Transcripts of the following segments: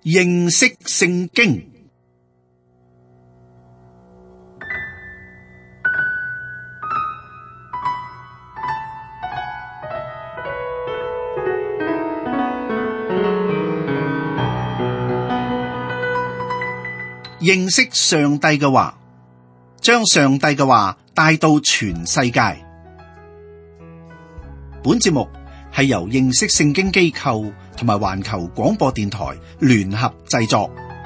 認識聖經。認識上帝嘅話，將上帝嘅話帶到全世界。本節目係由認識聖經機構同埋環球廣播電台聯合製作。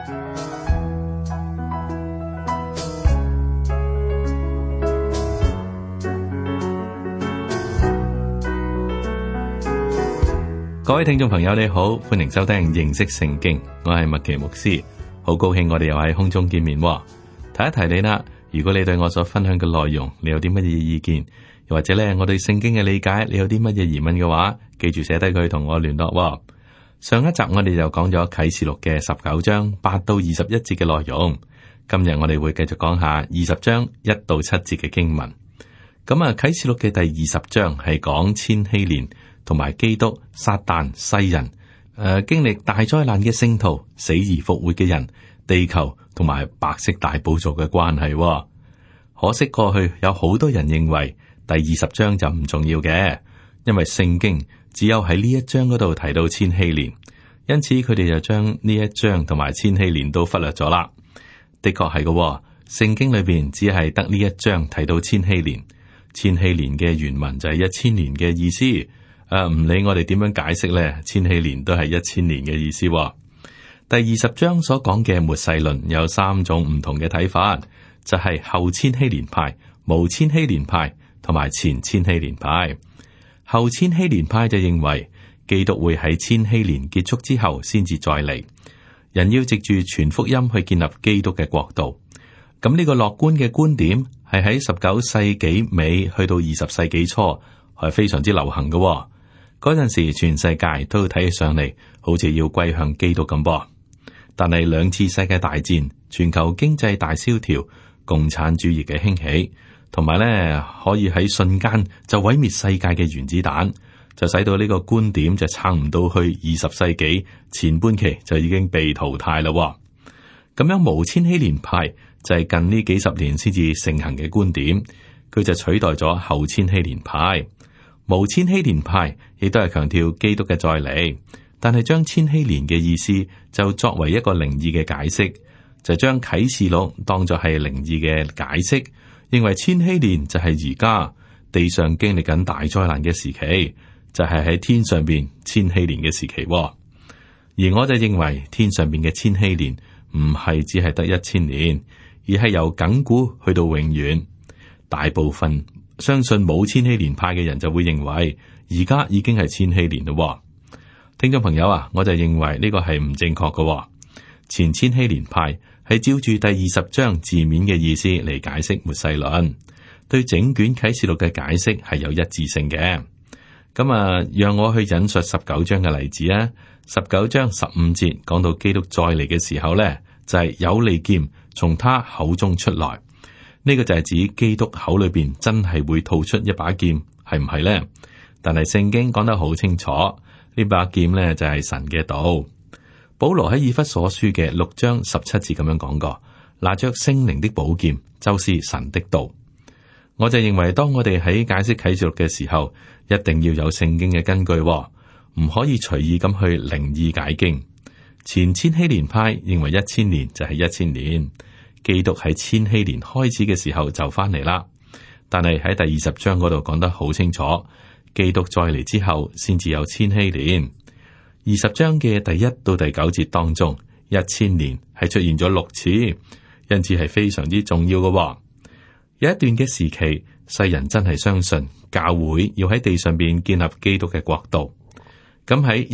各位聽眾朋友，你好，歡迎收聽認識聖經，我係麥奇牧師。好高興我哋又喺空中見面。提一提你啦，如果你對我所分享嘅內容，你有啲乜嘢意見，又或者咧我對聖經嘅理解，你有啲乜嘢疑問嘅話，記住寫低佢同我聯絡。上一集我哋就講咗啟示錄嘅19章8到21節嘅內容，今日我哋會繼續講下20章1到7節嘅經文。咁啊，啟示錄嘅第20章係講千禧年同埋基督、撒旦、世人。經歷大災難嘅聖徒、死而復活嘅人、地球同埋白色大寶座嘅關係。可惜過去有好多人認為第20章就唔重要嘅，因為聖經只有喺呢一章嗰度提到千禧年，因此佢哋就將呢一章同埋千禧年都忽略咗啦。的確係嘅，聖經裏邊只係得呢一章提到千禧年，千禧年嘅原文就係1000年嘅意思。唔理我哋點樣解釋咧，千禧年都係1000年嘅意思。第20章所講嘅末世論有3種唔同嘅睇法，就係後千禧年派、無千禧年派同埋前千禧年派。後千禧年派就認為基督會喺千禧年結束之後先至再嚟，人要藉住全福音去建立基督嘅國度。咁呢個樂觀嘅觀點係喺19世紀尾去到20世紀初係非常之流行嘅。嗰陣時，全世界都睇起上嚟，好似要歸向基督咁噃。但係2次世界大戰、全球經濟大蕭條、共產主義嘅興起，同埋咧可以喺瞬間就毀滅世界嘅原子彈，就使到呢個觀點就撐唔到去20世紀前半期就已經被淘汰啦。咁樣無千禧年派就係近呢幾十年先至盛行嘅觀點，佢就取代咗後千禧年派。無千禧年派亦都係強調基督嘅再嚟，但係將千禧年嘅意思就作為一個靈異嘅解釋，就將啟示錄當作係靈異嘅解釋，認為千禧年就係而家地上經歷緊大災難嘅時期，就係喺天上邊千禧年嘅時期。而我就認為天上邊嘅千禧年唔係只係得1000年，而係由亙古去到永遠。大部分相信冇千禧年派嘅人就會認為而家已經係千禧年咯。聽眾朋友啊，我就認為呢個係唔正確嘅。前千禧年派係照住第20章字面嘅意思嚟解釋末世論，對整卷啟示錄嘅解釋係有一致性嘅。咁啊，讓我去引述19章嘅例子啊。19章15節講到基督再嚟嘅時候咧，就係有利劍從他口中出來。呢個就係指基督口裏邊真係會吐出一把劍，係唔係呢？但係聖經講得好清楚，呢把劍呢就係神嘅道。保羅喺以弗所書嘅6章17節咁樣講過，拿着聖靈的寶劍，就是神的道。我就認為，當我哋喺解釋啟示錄嘅時候，一定要有聖經嘅根據，唔可以隨意咁去靈意解經。前千禧年派認為1000年就係1000年。基督喺千禧年開始嘅時候就翻嚟啦，但係喺第20章嗰度講得好清楚，基督再嚟之後先至有千禧年。20章嘅第1到第9節當中，1000年係出現咗6次，因此係非常之重要嘅。有一段嘅時期，世人真係相信教會要喺地上邊建立基督嘅國度。咁喺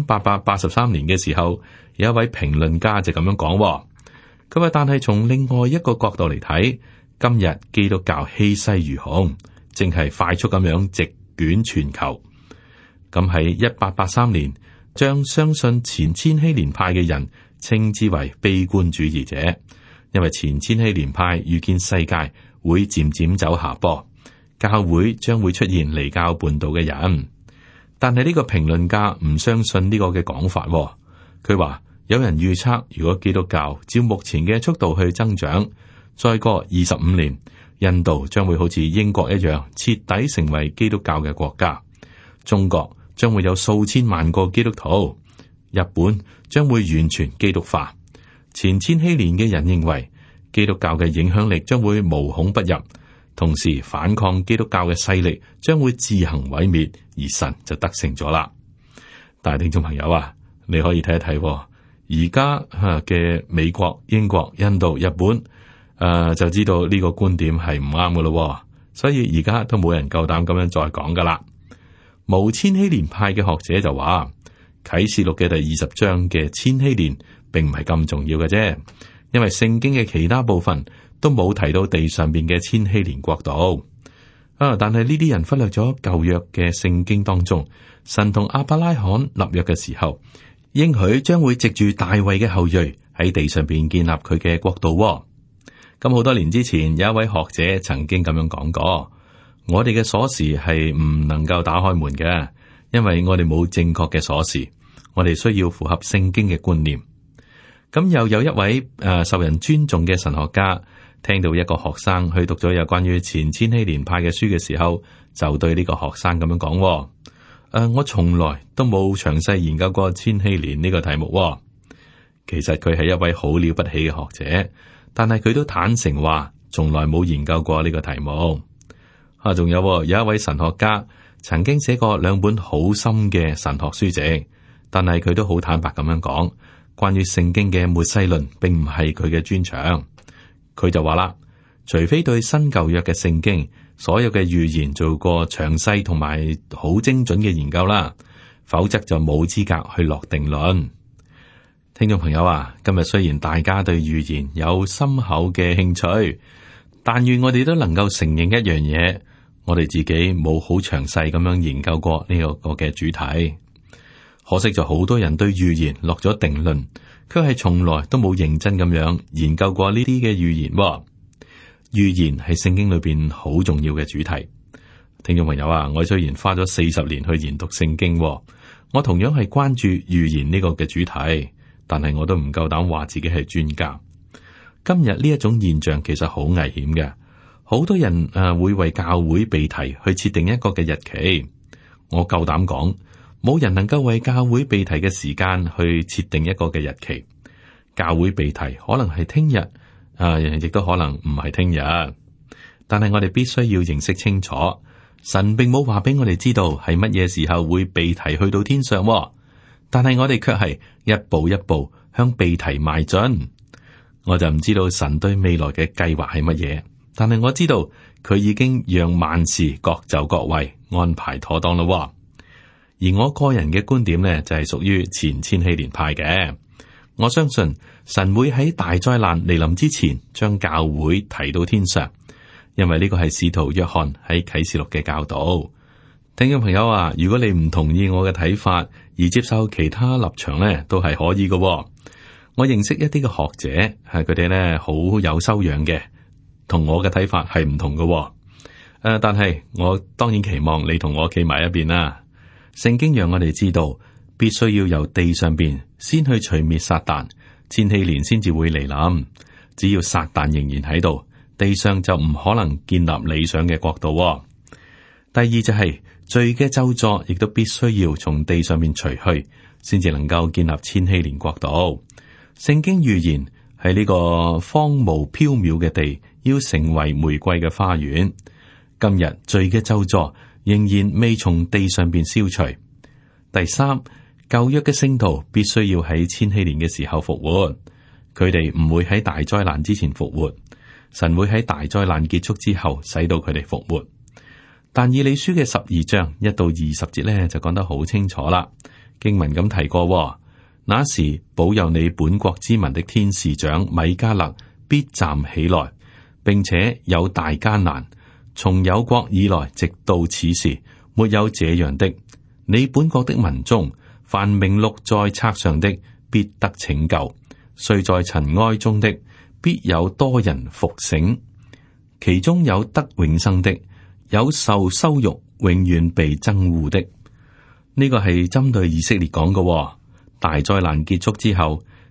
1883年嘅時候，有一位評論家就咁樣講。佢話，但係從另外一個角度嚟睇，今日基督教氣勢如虹，正係快速咁樣席捲全球。咁喺1883年，將相信前千禧年派嘅人稱之為悲觀主義者，因為前千禧年派預見世界會漸漸走下坡，教會將會出現離教叛道嘅人。但係呢個評論家唔相信呢個嘅講法，佢話有人預測，如果基督教照目前嘅速度去增長，再過25年，印度將會好似英國一樣徹底成為基督教嘅國家。中國將會有數千萬個基督徒，日本將會完全基督化。前千禧年嘅人認為基督教嘅影響力將會無孔不入，同時反抗基督教嘅勢力將會自行毀滅，而神就得勝咗啦。但係聽眾朋友啊，你可以睇一睇而家嘅美國、英國、印度、日本，就知道呢個觀點係唔啱噶咯。所以而家都冇人夠膽咁樣再講噶啦。無千禧年派嘅學者就話，啟示錄嘅第20章嘅千禧年並唔係咁重要嘅啫，因為聖經嘅其他部分都冇提到地上邊嘅千禧年國度。但係呢啲人忽略咗舊約嘅聖經當中，神同亞伯拉罕立約嘅時候，應許將會藉住大衛嘅後裔喺地上邊建立佢嘅國度。咁好多年之前，有一位學者曾經咁樣講過，我哋嘅鎖匙係唔能夠打開門嘅，因為我哋冇正確嘅鎖匙，我哋需要符合聖經嘅觀念。咁又有一位受人尊重嘅神學家，聽到一個學生去讀咗有關於前千禧年派嘅書嘅時候，就對呢個學生咁樣講，我從來都冇詳細研究過千禧年呢個題目。其實佢係一位好了不起嘅學者，但係佢都坦誠話，從來冇研究過呢個題目。仲有一位神學家曾經寫過2本好深嘅神學書籍，但係佢都好坦白咁樣講，關於聖經嘅末世論並唔係佢嘅專長。佢就話啦，除非對新舊約嘅聖經所有嘅預言做過詳細同埋好精準嘅研究啦，否則就冇資格去落定論。聽眾朋友啊，今日雖然大家對預言有深厚嘅興趣，但願我哋都能夠承認一樣嘢，我哋自己冇好詳細咁樣研究過呢個嘅主題。可惜就好多人對預言落咗定論，卻係從來都冇認真咁樣研究過呢啲嘅預言。預言係聖經裏邊好重要嘅主題。聽眾朋友啊，我雖然花咗40年去研讀聖經，我同樣係關注預言呢個嘅主題，但係我都唔夠膽話自己係專家。今日呢一種現象其實好危險嘅，好多人會為教會被提去設定一個嘅日期。我夠膽講，冇人能夠為教會被提嘅時間去設定一個嘅日期。教會被提可能係聽日，亦都可能唔係聽日。但係我哋必須要認識清楚，神並冇話俾我哋知道係乜嘢時候會被提去到天上，但係我哋卻係一步一步向被提邁進。我就唔知道神對未來嘅計劃係乜嘢，但係我知道佢已經讓萬事各就各位，安排妥當咯。而我個人嘅觀點呢，就係屬於前千禧年派嘅。我相信神會喺大災難嚟臨之前將教會提到天上，因為呢個係使徒約翰喺啟示錄嘅教導。聽眾朋友啊，如果你唔同意我嘅睇法而接受其他立場呢，都係可以嘅。我認識一啲嘅學者，係佢哋呢好有修養嘅，同我嘅睇法係唔同嘅。但係我當然期望你同我企埋一邊啦。聖經讓我哋知道，必須要由地上邊先去除滅撒旦，千禧年先至會嚟臨。只要撒旦仍然喺度，地上就唔可能建立理想嘅國度。第二就係罪嘅咒詛，亦都必須要從地上面除去，先至能夠建立千禧年國度。聖經預言係呢個荒蕪縹緲嘅地，要成為玫瑰嘅花園。今日罪嘅咒詛仍然未從地上邊消除。第三，舊約嘅聖徒必須要喺千禧年嘅時候復活，佢哋唔會喺大災難之前復活，神會喺大災難結束之後使到佢哋復活。但以理書嘅12章1到20節咧就講得好清楚啦，經文咁提過。那時保佑你本國之民的天使長米迦勒必站起來，並且有大艱難，從有國以來直到此時，沒有這樣的。你本國的民中，凡名錄在冊上的，必得拯救；睡在塵埃中的，必有多人復醒。其中有得永生的，有受羞辱、永遠被憎惡的。呢個係針對以色列講嘅。大災難結束之後，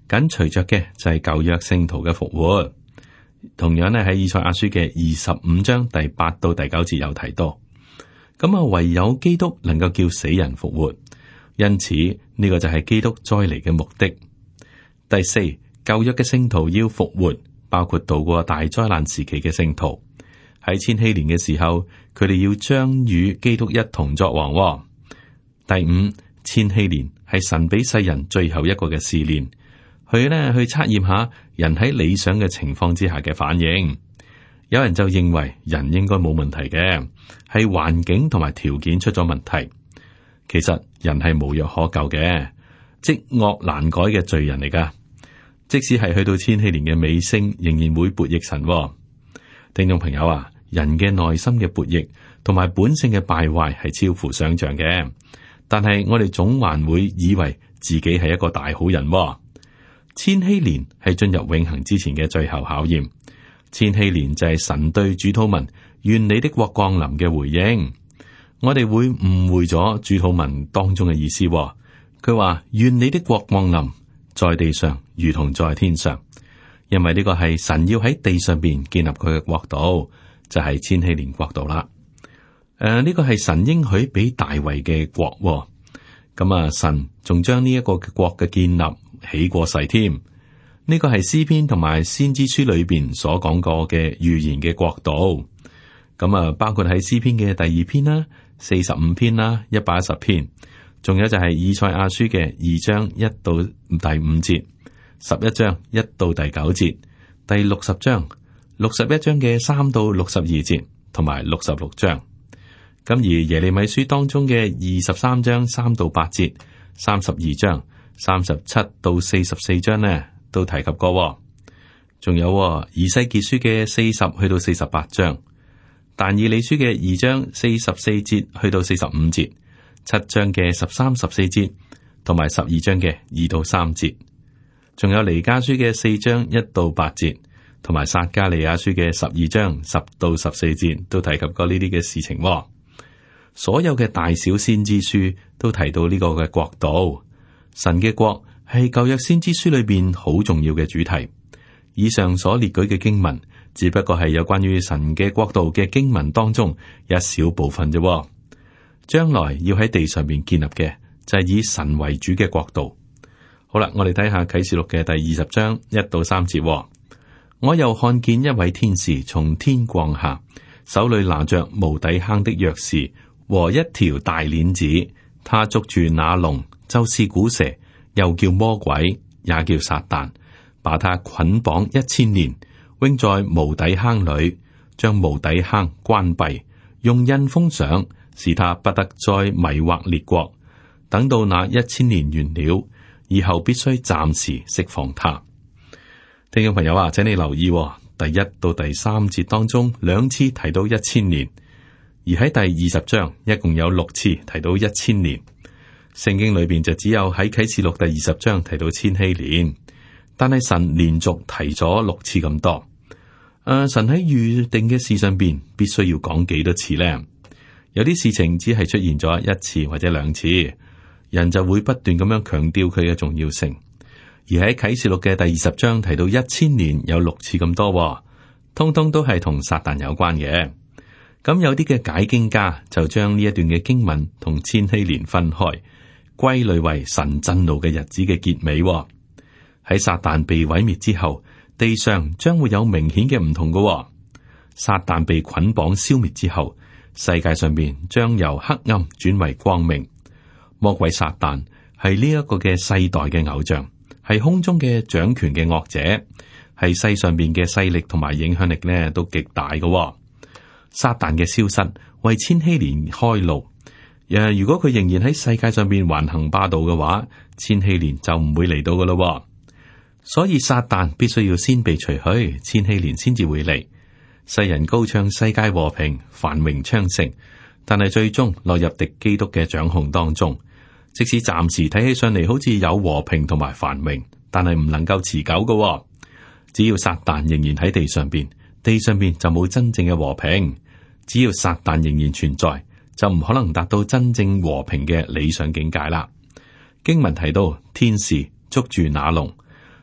緊隨着嘅就係舊約聖徒嘅復活。同樣咧喺以賽亞書嘅25章第8到第9節有提到。咁啊，唯有基督能夠叫死人復活，因此呢個就係基督再嚟嘅目的。第四，舊約嘅聖徒要復活，包括度過大災難時期嘅聖徒。喺千禧年嘅時候，佢哋要將與基督一同作王。第五，千禧年係神俾世人最後一個嘅試煉，去測驗下人喺理想嘅情況之下嘅反應。有人就認為人應該冇問題嘅，係環境同埋條件出咗問題。其實人係無藥可救嘅，積惡難改嘅罪人嚟噶。即使係去到千禧年嘅尾聲，仍然會悖逆神。聽眾朋友啊，人嘅內心嘅悖逆同埋本性嘅敗壞係超乎想象嘅，但係我哋總還會以為自己係一個大好人。千禧年係進入永恆之前嘅最後考驗。千禧年就係神對主禱文願你的國降臨嘅回應。我哋會誤會咗主禱文當中嘅意思。佢話願你的國降臨在地上如同在天上，因為呢個係神要喺地上邊建立佢嘅國度，就係千禧年國度啦。呢個係神應許俾大衛嘅國。咁啊，神仲將呢一個嘅國嘅建立起過誓添。呢個係詩篇同埋先知書裏邊所講過嘅預言嘅國度。咁啊，包括喺詩篇嘅第2篇啦、45篇啦、110篇，仲有就係以賽亞書嘅2章1到第5節、11章1到第9節、第60章、61章嘅3到62節，同埋66章。咁而耶利米書當中嘅23章3到8節、32章、37到44章呢，都提及過。仲有以西結書嘅40去到48章，但以理書嘅2章44節去到45節，7章嘅13、14節，同埋12章嘅2到3節，仲有彌迦書嘅4章1到8節，同埋撒迦利亞書嘅12章10到14節，都提及過呢啲嘅事情。所有嘅大小先知書都提到呢個嘅國度，神嘅國係舊約先知書裏邊好重要嘅主題。以上所列舉嘅經文，只不過係有關於神嘅國度嘅經文當中一小部分啫。將來要喺地上面建立嘅就係以神為主嘅國度。好啦，我哋睇下啟示錄嘅第20章1到3節。我又看見一位天使從天降下，手裏拿着無底坑的鑰匙和一條大鏈子，他捉住那龍，就是古蛇，又叫魔鬼，也叫撒旦，把他捆綁1000年，扔在無底坑裏，將無底坑關閉，用印封上，使他不得再迷惑列國。等到那1000年完了，以後必須暫時釋放他。聽眾朋友啊，請你留意第1到第3節當中2次提到1000年，而喺第20章一共有6次提到1000年。聖經裏邊就只有喺啟示錄第20章提到千禧年，但係神連續提咗6次咁多。神喺預定嘅事上邊必須要講幾多次呢？有啲事情只係出現咗1次或者2次，人就會不斷咁樣強調佢嘅重要性。而喺啟示錄嘅第20章提到1000年有6次咁多，通通都係同撒旦有關嘅。咁有啲嘅解經家就將呢一段嘅經文同千禧年分開，歸類為神震怒嘅日子嘅結尾。喺撒旦被毀滅之後，地上將會有明顯嘅唔同嘅。撒旦被捆綁消滅之後，世界上邊將由黑暗轉為光明。魔鬼撒旦係呢一個嘅世代嘅偶像，係空中嘅掌權嘅惡者，係世上邊嘅勢力同埋影響力呢都極大嘅。撒旦嘅消失為千禧年開路。如果佢仍然喺世界上邊橫行霸道嘅話，千禧年就唔會嚟到噶咯。所以撒旦必須要先被除去，千禧年先至會嚟。世人高唱世界和平、繁榮昌盛，但係最終落入敵基督嘅掌控當中。即使暫時睇起上嚟好似有和平同埋繁榮，但係唔能夠持久嘅。只要撒旦仍然喺地上邊，地上邊就冇真正嘅和平。只要撒旦仍然存在，就唔可能達到真正和平嘅理想境界啦。經文提到天使捉住那龍，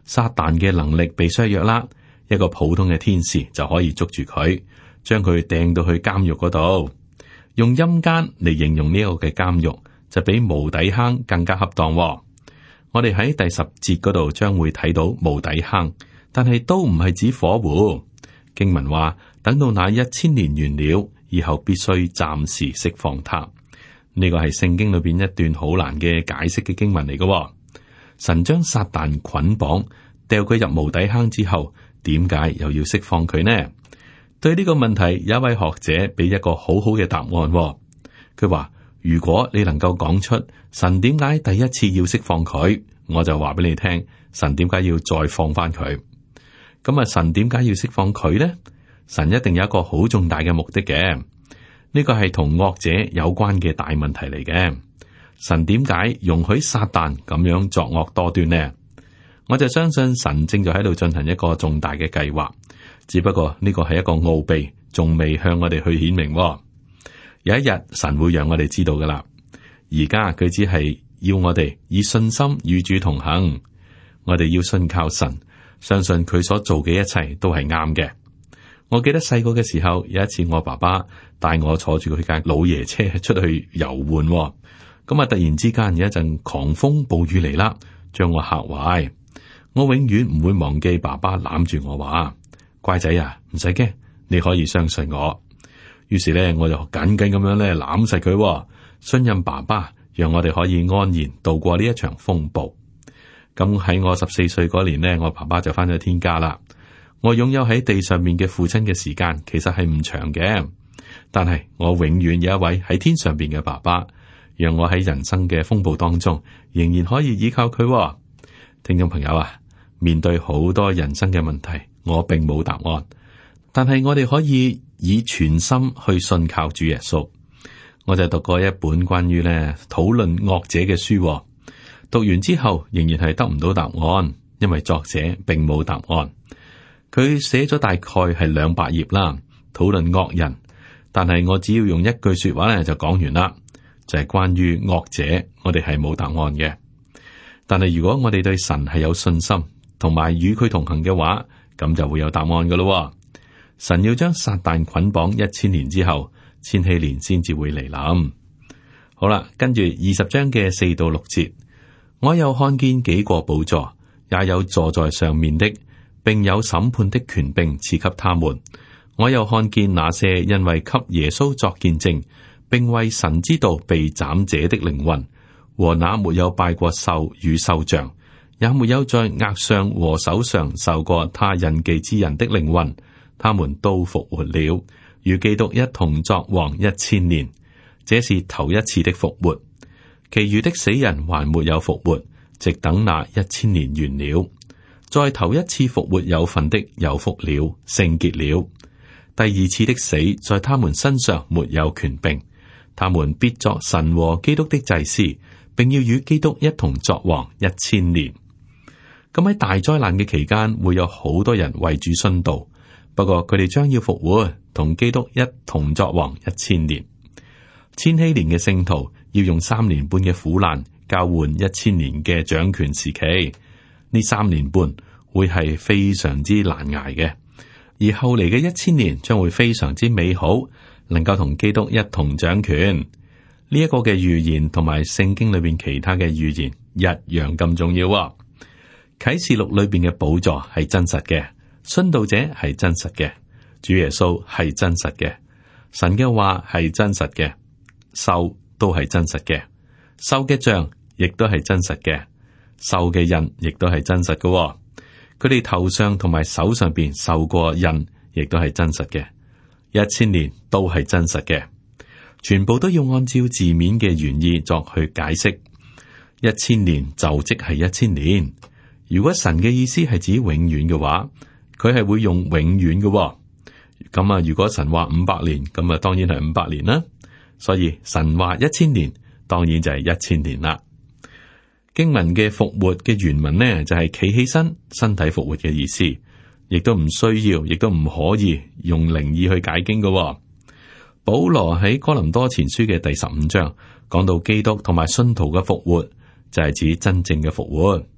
撒旦嘅能力被削弱啦，一個普通嘅天使就可以捉住佢，將佢掟到去監獄嗰度。用陰間嚟形容呢個嘅監獄，就比無底坑更加恰當。我哋喺第10節嗰度將會睇到無底坑，但係都唔係指火湖。經文話，等到那1000年完了以後，必須暫時釋放他。呢個係聖經裏邊一段好難嘅解釋嘅經文嚟嘅。神將撒旦捆綁，掉佢入無底坑之後，點解又要釋放佢呢？對呢個問題，有一位學者俾一個好好嘅答案。佢話，如果你能夠講出神點解第一次要釋放佢，我就話俾你聽，神點解要再放翻佢。咁啊，神點解要釋放佢呢？神一定有一個好重大嘅目的嘅。呢個係同惡者有關嘅大問題嚟嘅。神點解容許撒旦咁樣作惡多端呢？我就相信神正在喺度進行一個重大嘅計劃，只不過呢個係一個奧秘，仲未向我哋去顯明。有一日神會讓我哋知道噶啦。而家佢只係要我哋以信心與主同行，我哋要信靠神，相信佢所做嘅一切都係啱嘅。我記得細個嘅時候，有一次我爸爸帶我坐住佢架老爺車出去遊玩，咁啊突然之間有一陣狂風暴雨嚟啦，將我嚇壞。我永遠唔會忘記爸爸攬住我話：乖仔啊，唔使驚，你可以相信我。於是咧，我就緊緊咁樣咧攬實佢，信任爸爸，讓我哋可以安然度過呢一場風暴。咁喺我14歲嗰年呢，我爸爸就翻咗天家啦。我擁有喺地上面嘅父親嘅時間其實係唔長嘅，但係我永遠有一位喺天上邊嘅爸爸，讓我喺人生嘅風暴當中仍然可以依靠佢。聽眾朋友啊，面對好多人生嘅問題，我並冇答案，但係我哋可以以全心去信靠主耶穌。我就讀過一本關於咧討論惡者嘅書，讀完之後仍然係得唔到答案，因為作者並冇答案。佢寫咗大概係200頁啦，討論惡人，但係我只要用一句說話咧就講完啦，就係關於惡者，我哋係冇答案嘅。但係如果我哋對神係有信心，同埋與佢同行嘅話，咁就會有答案噶咯。神要將撒旦捆綁1000年之後，1000禧年先至會嚟臨。好啦，跟住20章嘅4到6節，我又看見幾個寶座，也有坐在上面的，並有審判的權柄賜給他們。我又看見那些因為給耶穌作見證，並為神之道被斬者的靈魂，和那沒有拜過獸與獸像，也沒有在額上和手上受過他印記之人的靈魂，他們都復活了，與基督一同作王1000年。這是頭一次的復活，其餘的死人還沒有復活，直等那1000年完了。在頭一次復活有份的有福了，聖潔了。第二次的死在他們身上沒有權柄，他們必作神和基督的祭司，並要與基督一同作王1000年。咁喺大災難嘅期間，會有好多人為主殉道，不過佢哋將要復活，同基督一同作王1000年。1000禧年嘅聖徒要用3年半嘅苦難交換1000年嘅掌權時期。呢3年半會係非常之難捱嘅，而後嚟嘅1000年將會非常之美好，能夠同基督一同掌權。呢一個嘅預言同埋聖經裏邊其他嘅預言一樣咁重要。啟示錄裏邊嘅寶座係真實嘅，殉道者係真實嘅，主耶穌係真實嘅，神嘅話係真實嘅，獸都係真實嘅，獸嘅像亦都係真實嘅。獸嘅印亦都係真實嘅。佢哋頭上同埋手上邊受過印，亦都係真實嘅。1000年都係真實嘅，全部都要按照字面嘅原意作去解釋。1000年就即係1000年。如果神嘅意思係指永遠嘅話，佢係會用永遠嘅。咁啊，如果神話500年，咁啊當然係500年啦。所以神話1000年，當然就係1000年啦。經文嘅復活嘅原文呢，就係企起身，身體復活嘅意思，亦都唔需要，亦都唔可以用靈意去解經嘅。保羅喺哥林多前書嘅第15章講到基督同埋信徒嘅復活，就係指真正嘅復活。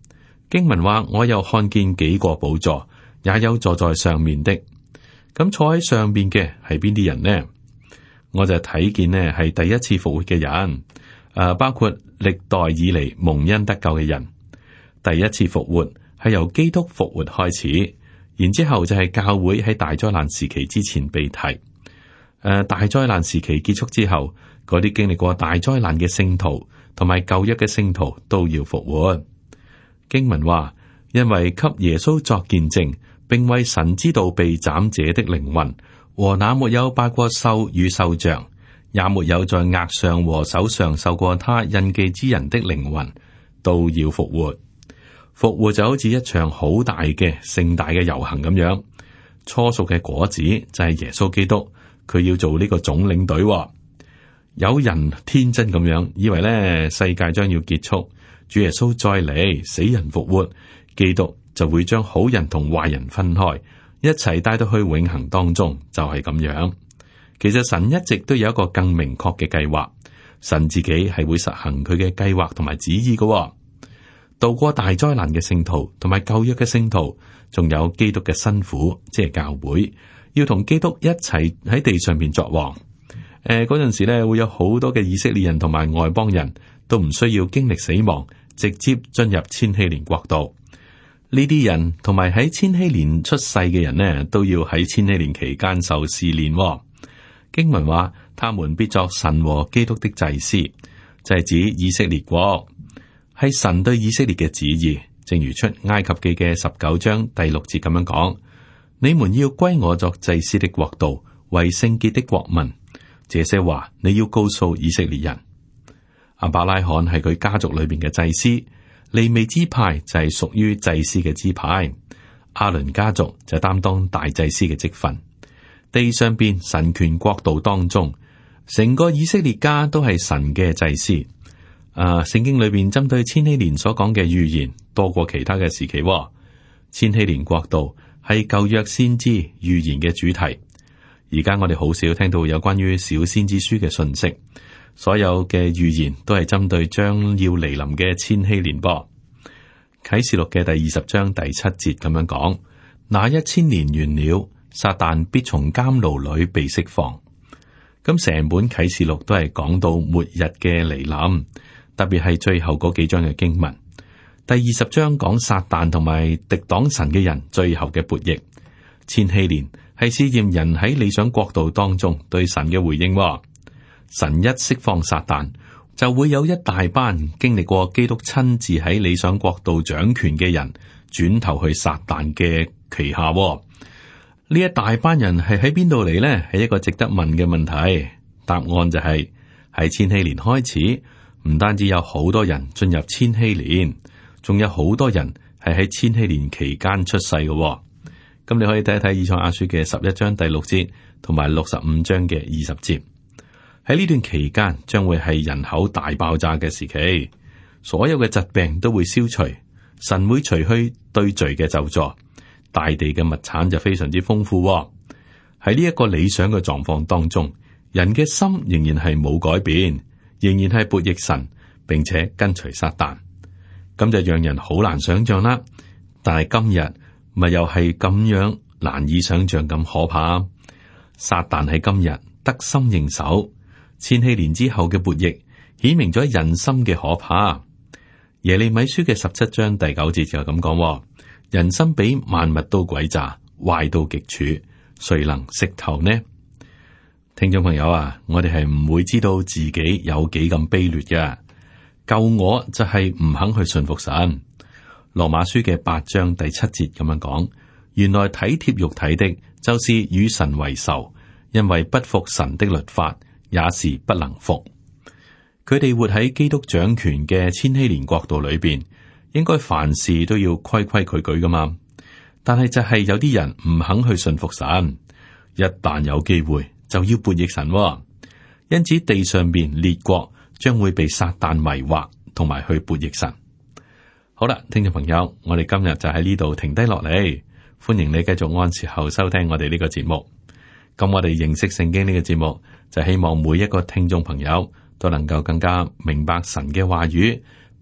經文話，我又看見幾個寶座，也有坐在上面的。咁坐喺上面嘅係邊啲人呢？我就睇見呢係第一次復活嘅人，包括歷代以嚟蒙恩得救嘅人。第一次復活係由基督復活開始，然之後就係教會喺大災難時期之前被提。大災難時期結束之後，嗰啲經歷過大災難嘅聖徒同埋舊約嘅聖徒都要復活。經文話，因為給耶穌作見證，並為神之道被斬者的靈魂，和那沒有拜過獸與獸像，也沒有在額上和手上受過他印記之人的靈魂，都要復活。復活就好似一場好大嘅盛大嘅遊行咁樣。初熟嘅果子就係耶穌基督，佢要做呢個總領隊。有人天真咁樣以為咧，世界將要結束，主耶穌再嚟，死人復活，基督就會將好人同壞人分開，一齊帶到去永恆當中，就係咁樣。其實神一直都有一個更明確嘅計劃，神自己係會實行佢嘅計劃同埋旨意嘅。渡過大災難嘅聖徒同埋舊約嘅聖徒，仲有基督嘅新婦，即係教會，要同基督一齊喺地上邊作王。嗰陣時咧，會有好多嘅以色列人同埋外邦人都唔需要經歷死亡，直接進入千禧年國度。呢啲人同埋喺千禧年出世嘅人呢，都要喺千禧年期間受試煉。經文話，他們必作神和基督的祭司，就係指以色列國。係神對以色列嘅旨意，正如出埃及記嘅19章第6節咁樣講：你們要歸我作祭司的國度，為聖潔的國民。這些話你要告訴以色列人。亞伯拉罕係佢家族裏邊嘅祭司，利未支派就係屬於祭司嘅支派，亞倫家族就擔當大祭司嘅職分。地上邊神權國度當中，成個以色列家都係神嘅祭司。聖經裏邊針對千禧年所講嘅預言多過其他嘅時期。千禧年國度係舊約先知預言嘅主題。而家我哋好少聽到有關於小先知書嘅信息，所有嘅預言都係針對將要嚟臨嘅千禧年噃。啟示錄嘅第20章第7節咁樣講：那1000年完了，撒旦必從監牢裏被釋放。咁成本啟示錄都係講到末日嘅嚟臨。特別係最後嗰幾章嘅經文，第20章講撒旦同埋敵擋神嘅人最後嘅悖逆。千禧年係試驗人喺理想國度當中對神嘅回應。神一釋放撒旦，就會有一大班經歷過基督親自喺理想國度掌權嘅人轉頭去撒旦嘅旗下。呢一大班人係喺邊度嚟呢？係一個值得問嘅問題。答案就係喺千禧年開始。唔單止有好多人進入千禧年，仲有好多人係喺千禧年期間出世嘅。咁你可以睇一睇以賽亞書嘅11章第6節，同埋65章嘅20節。喺呢段期間，將會係人口大爆炸嘅時期，所有嘅疾病都會消除，神會除去對罪嘅咒詛，大地嘅物產就非常之豐富。喺呢一個理想嘅狀況當中，人嘅心仍然係冇改變。仍然係悖逆神，並且跟隨撒旦，咁就讓人好難想象啦。但係今日咪又係咁樣難以想象咁可怕。撒旦喺今日得心應手，千禧年之後嘅悖逆顯明咗人心嘅可怕。耶利米書嘅17章第9節就咁講：人心比萬物都詭詐，壞到極處，誰能識透呢？聽眾朋友啊，我哋係唔會知道自己有幾咁卑劣嘅。救我就係唔肯去順服神。羅馬書嘅8章第7節咁樣講：原來體貼肉體的，就是與神為仇，因為不服神的律法，也是不能服。佢哋活喺基督掌權嘅千禧年國度裏邊，應該凡事都要規規矩矩噶嘛。但係就係有啲人唔肯去順服神，一旦有機會，就要悖逆神。因此地上邊列國將會被撒旦迷惑，同埋去悖逆神。好啦，聽眾朋友，我哋今日就喺呢度停低落嚟，歡迎你繼續按時候收聽我哋呢個節目。咁我哋認識聖經呢個節目，就希望每一個聽眾朋友都能夠更加明白神嘅話語，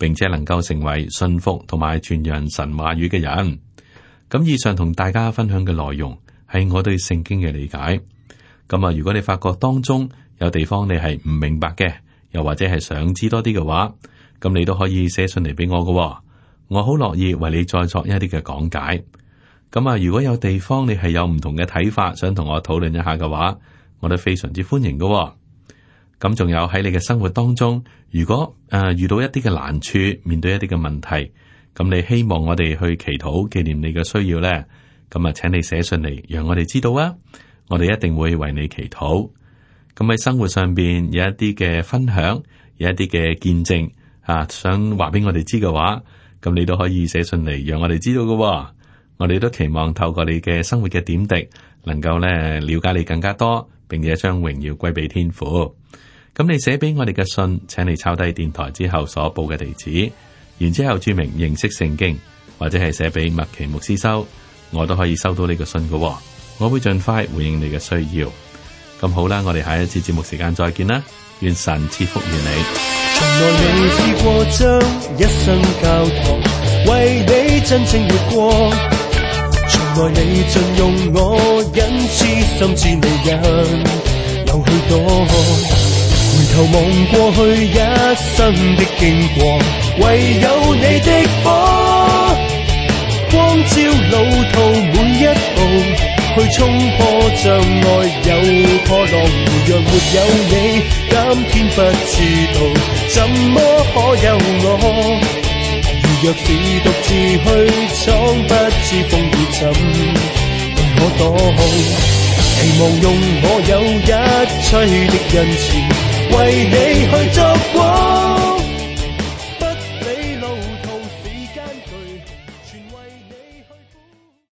並且能夠成為信服同埋傳揚神話語嘅人。咁以上同大家分享嘅內容係我對聖經嘅理解。咁啊，如果你發覺當中有地方你係唔明白嘅，又或者係想知多啲嘅話，咁你都可以寫信嚟俾我嘅，我好樂意為你再作一啲嘅講解。咁啊，如果有地方你係有唔同嘅睇法，想同我討論一下嘅話，我都非常之歡迎嘅。咁仲有喺你嘅生活當中，如果遇到一啲嘅難處，面對一啲嘅問題，咁你希望我哋去祈禱紀念你嘅需要呢？咁啊，請你寫信嚟，讓我哋知道啊，我哋一定會為你祈禱。咁喺生活上邊有一啲嘅分享，有一啲嘅見證啊，想話俾我哋知嘅話，咁你都可以寫信嚟，讓我哋知道嘅。我哋都期望透過你嘅生活嘅點滴，能夠咧了解你更加多，並且將榮耀歸俾天父。咁你寫俾我哋嘅信，請你抄低電台之後所報嘅地址，然之後注明認識聖經，或者係寫俾麥奇牧師收，我都可以收到呢個信嘅。我會盡快回應你嘅需要。咁好啦，我哋下一次節目時間再見啦，願神賜福於你。 從來未試過將一生教堂為你真正活過，從來未盡用我恩賜，甚至無人有許多。回頭望過去一生的經過，唯有你的火光照路途每一步，去衝破障礙有破浪。若沒有你，今天不知道怎麼可有我。如若是獨自去闖，不知風雨怎可擋。期望用我有一切的恩賜，為你去爭